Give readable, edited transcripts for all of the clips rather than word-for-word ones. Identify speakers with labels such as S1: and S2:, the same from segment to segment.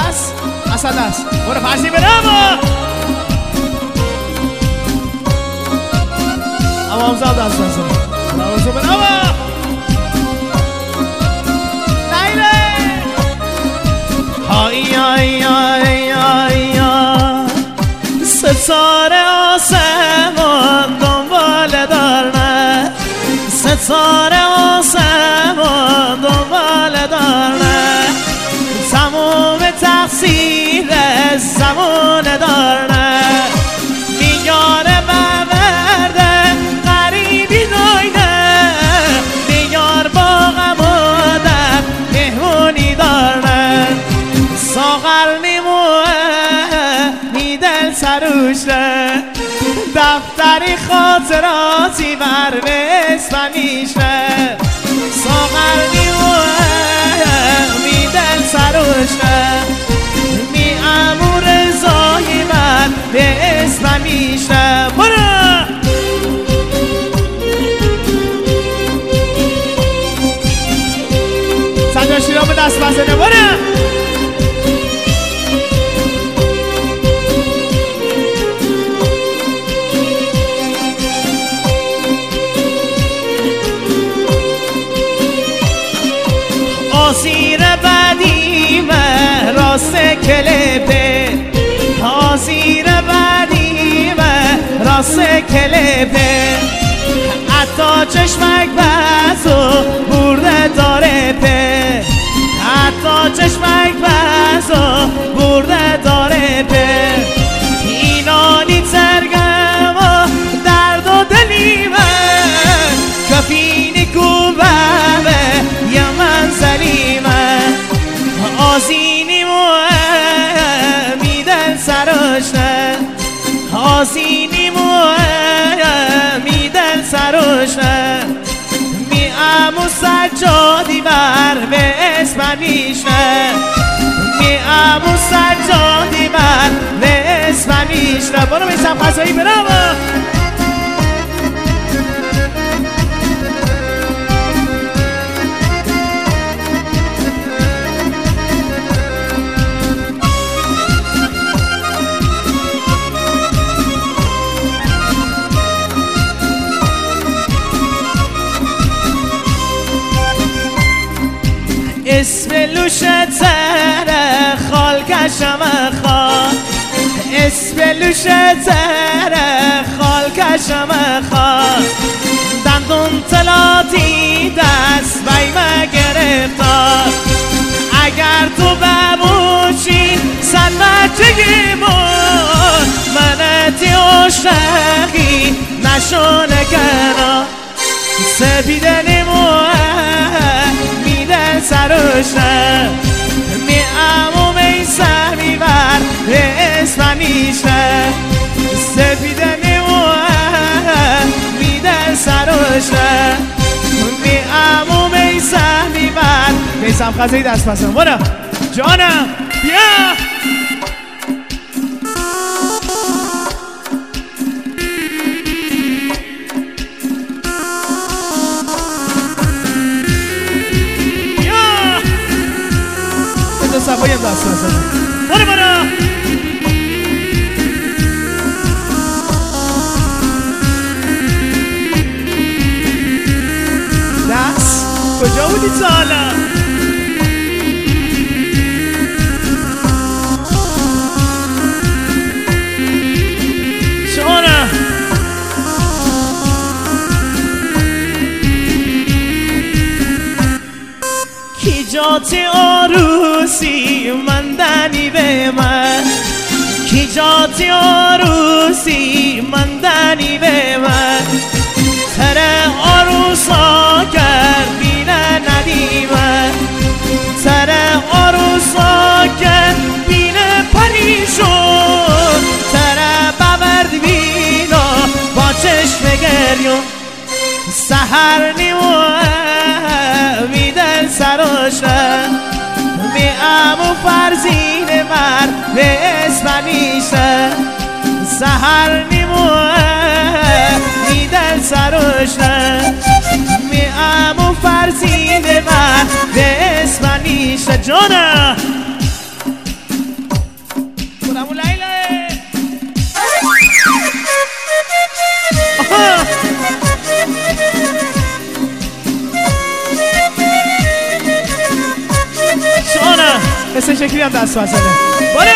S1: دست اصلا دست برو فرزی برام اما همزه دست بزن براموزو برام نیره های های های های ستاره آسمان دنبال دارن ستاره آسمان دنبال دارن تمام تقصیر زمان دارن میگاره بورده غریبی دایده میگار با غمادر مهمونی دارن ساغر نیموه میدل سروشه دفتری خاطراتی بر بسپنیشه ساغر نیموه میدل سروشه می امور زایی بر بسپنیشه برو سجاشی را به دست بزنه برو آسیر بدیمه راست کلبه آسیر بدیمه راست کلبه حتی چشمک بزو برده داره به حتی چشمک بزو برده داره به اینانی ترگم و درد و دلیمه کفینی کوبه یه منزلیمه آزینی میدن سراشنه آزینی میدن سراشنه می امو سجادی بر به اسمنیشنه می امو سجادی بر به اسمنیشنه برو میسم خزایی برام اسم لوشه تره خال کشم خال اسم لوشه تره خال کشم خال دندون تلاتی دست بیمه گرفتار اگر تو ببوشی صد بچگی بود منتی عشقی نشونه کنار سپیده نیموه میدن سروشه می امو میسر میبر به اسمنیشه سپیده نیموه میدن سروشه می امو میسر میبر میسم خزایی دست بزن برو جانم بیا صفایی هم دست بزنه برو برو دست کجا بودی تا حالا شما کی جات آروسی مندنی به من کی جات آروسی مندنی به من تره آروسا کرد بینه ندیمه تره آروسا کرد بینه پریشون تره ببرد بینا با چشم گریون سهر نیموه میدن سراشه می امو فرزین مر به اسمنیشه سهر نیموه میدن سراشه می امو فرزین مر به اسمنیشه جانه مثل شکلی هم دست وزنه باره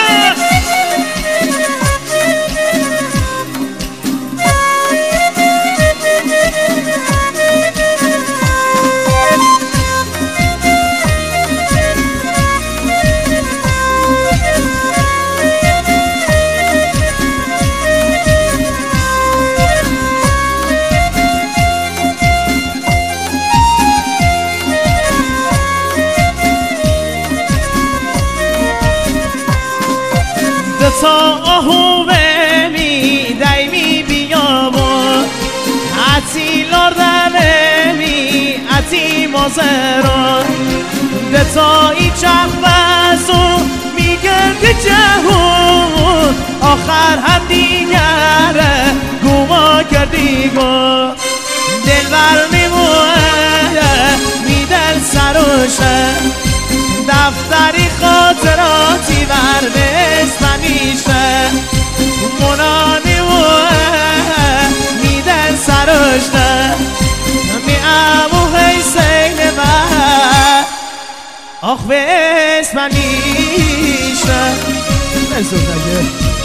S1: تا آهو بمی دایمی بیامون عتی لردمی عتی مازرون دتایی چخبزو میگرد جهون آخر هم دیگره گما کردی گو دلبر میمونه میدل سروشه دفتری خاطراتی بر بستنیشه منانی و میدن سرشته می امو حسین من آخ بستنیشه نزد نگه